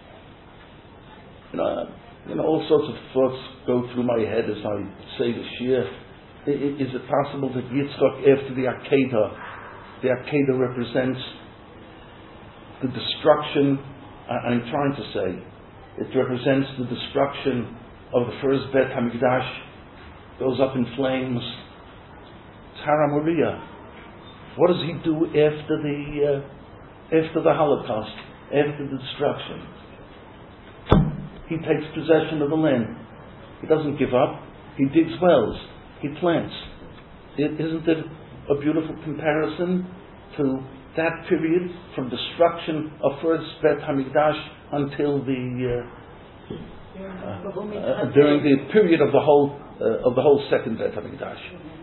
all sorts of thoughts go through my head as I say this year. Is it possible that Yitzchak, after the Akedah, the Akedah represents the destruction, I'm trying to say, it represents the destruction of the first Bet HaMikdash, goes up in flames. It's Har HaMoriah. What does he do after the Holocaust, after the destruction? He takes possession of the land. He doesn't give up. He digs wells. He plants. Isn't it a beautiful comparison to that period from destruction of first Bet HaMikdash until during the period of the whole second Bet HaMikdash?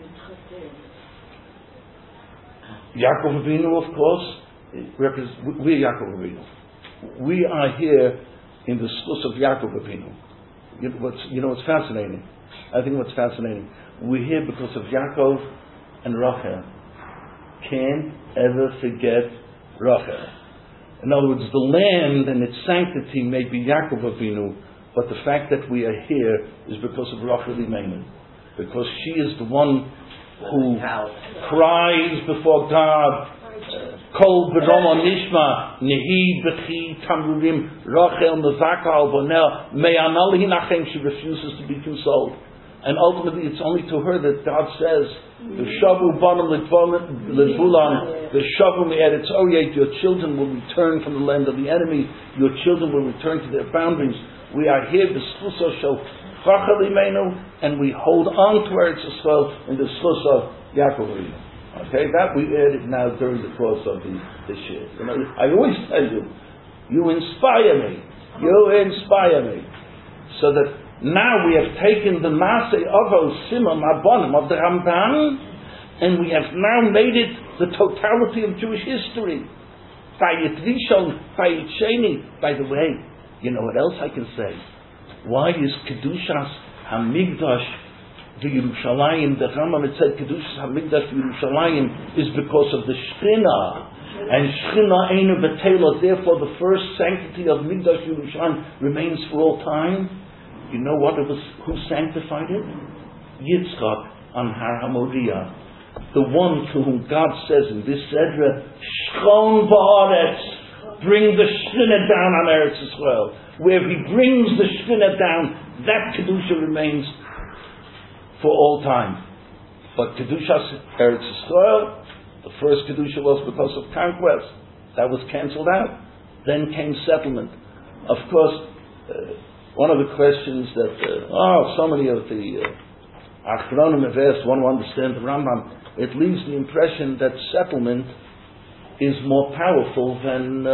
Yaakov Avinu, of course, we're Yaakov Avinu. We are here in the schus of Yaakov Avinu. You know what's fascinating? I think what's fascinating, we're here because of Yaakov and Rachel. Can't ever forget Rachel. In other words, the land and its sanctity may be Yaakov Avinu, but the fact that we are here is because of Rachel Imenu. Because she is the one who cries before God, Kol B'Roma Nishma, Nehi B'chi Tamrurim, Rachel Mevaka Al Bonel, Me'anal Hinachem, she refuses to be consoled. And ultimately it's only to her that God says, V'shavu Bonam L'Tvulam, V'shavu Me'eretz Oyet, your children will return from the land of the enemy, your children will return to their boundaries. We are here, B'Schuso Shel Rachel Imenu, and we hold on to Eretz Yisrael in the schus of Yaakov Avinu. Okay, that we added now during the course of this year. You know, I always tell you, you inspire me, so that now we have taken the Maaseh Avos Simon Abonim of the Ramban, and we have now made it the totality of Jewish history. Bayit Rishon, Bayit Sheni. By the way, you know what else I can say? Why is Kedushas HaMikdash v'Yerushalayim? The Rambam had said Kedushas HaMikdash v'Yerushalayim is because of the Shechina. And Shechina Einu B'Teila, therefore the first sanctity of Mikdash Yerushalayim remains for all time. You know what it was? Who sanctified it? Yitzchak on Har HaMoriah. The one to whom God says in this Sedra, Shchon Ba'aretz, bring the Shechina down on Eretz Yisrael. Where he brings the Shekhinah down, that Kedusha remains for all time. But Kedushas Eretz Yisrael, the first Kedusha was because of conquest. That was cancelled out. Then came settlement. Of course, one of the questions that, so many of the Achronim have asked, one to understand the Rambam, it leaves the impression that settlement is more powerful than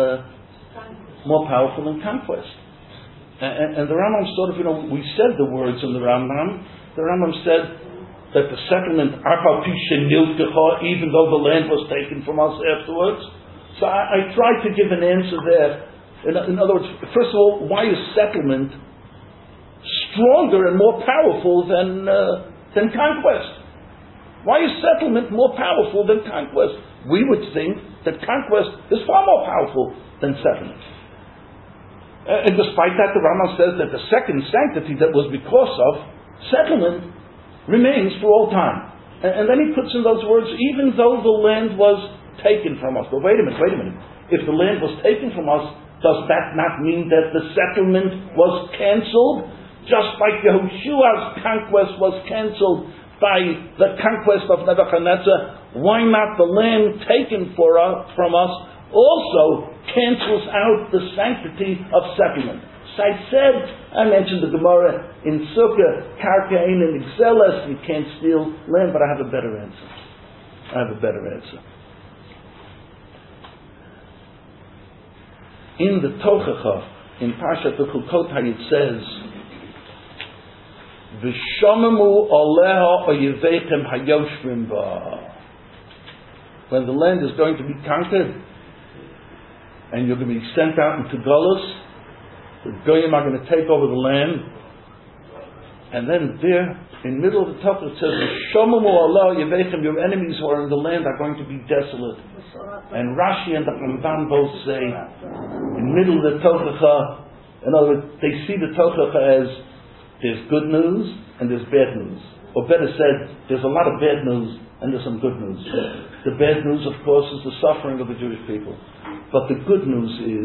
conquest. And the Rambam sort of, we said the words in the Rambam. The Rambam said that the settlement, even though the land was taken from us afterwards. So I tried to give an answer there. In other words, first of all, why is settlement stronger and more powerful than conquest? Why is settlement more powerful than conquest? We would think that conquest is far more powerful than settlement. And despite that, the Rambam says that the second sanctity that was because of settlement remains for all time. And then he puts in those words, even though the land was taken from us. But wait a minute. If the land was taken from us, does that not mean that the settlement was cancelled? Just like Yehoshua's conquest was cancelled by the conquest of Nebuchadnezzar, why not the land taken from us also cancels out the sanctity of settlement? So I mentioned the Gemara in Sukkah, Karkain and Exeles, you can't steal land, but I have a better answer. In the Tochacha, in Parshat Chukotai, it says, V'shomamu aleha oyevechem hayoshvim ba. When the land is going to be conquered, and you're going to be sent out into Golus, the Goyim are going to take over the land, and then there, in the middle of the top, it says, V'shomamu aleha oyevechem, your enemies who are in the land are going to be desolate. And Rashi and the Ramban both say, in the middle of the Tochacha, in other words, they see the Tochacha as there's good news and there's bad news. Or better said, there's a lot of bad news and there's some good news. The bad news, of course, is the suffering of the Jewish people. But the good news is,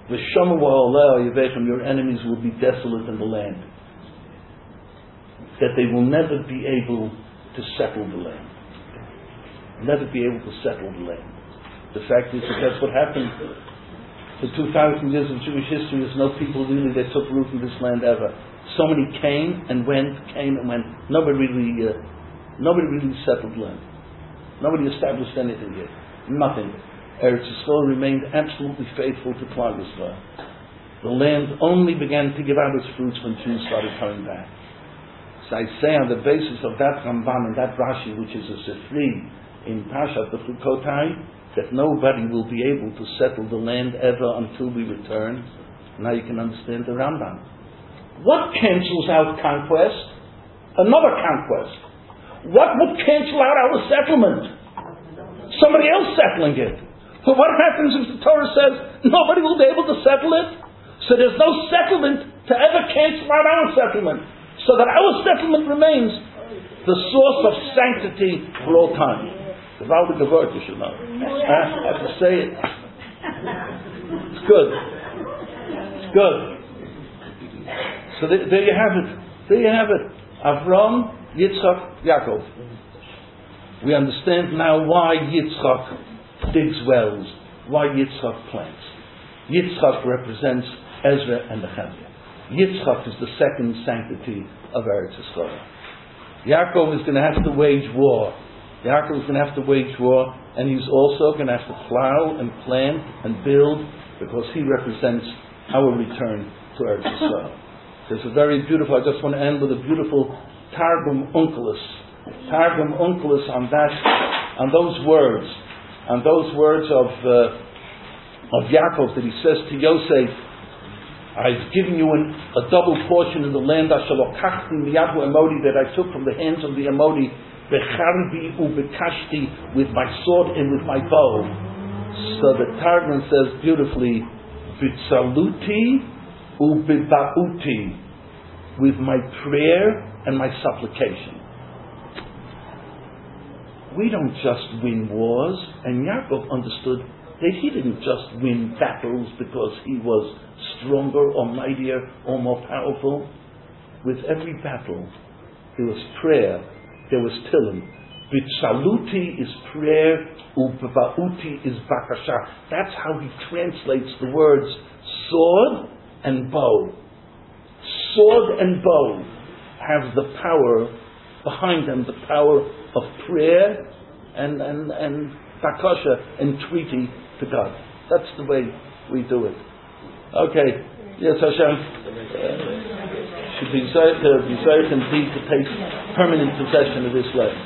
your enemies will be desolate in the land. That they will never be able to settle the land. Never be able to settle the land. The fact is that that's what happened. For 2,000 years of Jewish history, there's no people really that took root in this land ever. So many came and went. Nobody really settled land. Nobody established anything here. Nothing. Eretz Yisrael remained absolutely faithful to Klal Yisrael. The land only began to give out its fruits when Jews started coming back. So I say on the basis of that Ramban and that Rashi, which is a Sifri in Parshat Bechukotai, that nobody will be able to settle the land ever until we return. Now you can understand the Rambam. What cancels out conquest? Another conquest. What would cancel out our settlement? Somebody else settling it. But what happens if the Torah says nobody will be able to settle it? So there's no settlement to ever cancel out our settlement. So that our settlement remains the source of sanctity for all time. The Valdi Gevort, you should know. I have to say it. It's good. It's good. So there you have it. There you have it. Avram, Yitzchak, Yaakov. We understand now why Yitzchak digs wells, why Yitzchak plants. Yitzchak represents Ezra and Nehemiah. Yitzchak is the second sanctity of Eretz Yisrael. Yaakov is going to have to wage war. Yaakov is going to have to wage war, and he's also going to have to plow and plant and build, because he represents our return to Eretz Yisrael. There's a very beautiful, I just want to end with a beautiful Targum Onkelos. Targum Onkelos on those words of Yaakov, that he says to Yosef, I've given you a double portion in the land that I took from the hands of the Amodi, becharbi ubekashti, with my sword and with my bow. So the Targum says beautifully, bitzaluti ubebauti, with my prayer and my supplication. We don't just win wars, and Yaakov understood that he didn't just win battles because he was stronger or mightier or more powerful. With every battle, there was prayer, there was tillim. Bitzaluti is prayer, ubebauti is bakasha. That's how he translates the words sword and bow. Sword and bow have the power behind them, the power of prayer and bakasha, entreaty to God. That's the way we do it. Okay, yes, Hashem should be desired indeed to take permanent possession of this land.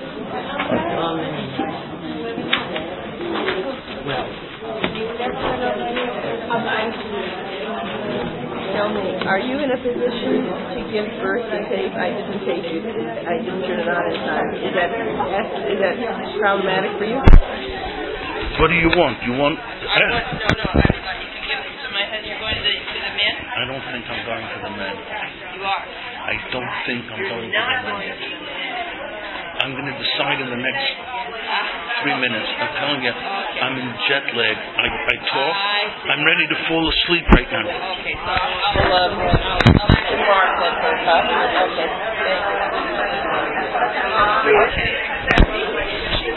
Tell me, are you in a position to give birth to tape? I didn't turn it on in time. Is that problematic for you? What do you want? You want? I want to know. You can give it to my head. You're going to the men? I don't think I'm going to the men. You are. I don't think I'm going to the men. I'm going to decide in the next 3 minutes. I'm telling you, I'm in jet lag. I talk. I'm ready to fall asleep right now. Okay, so I'll mark that. Okay. Okay.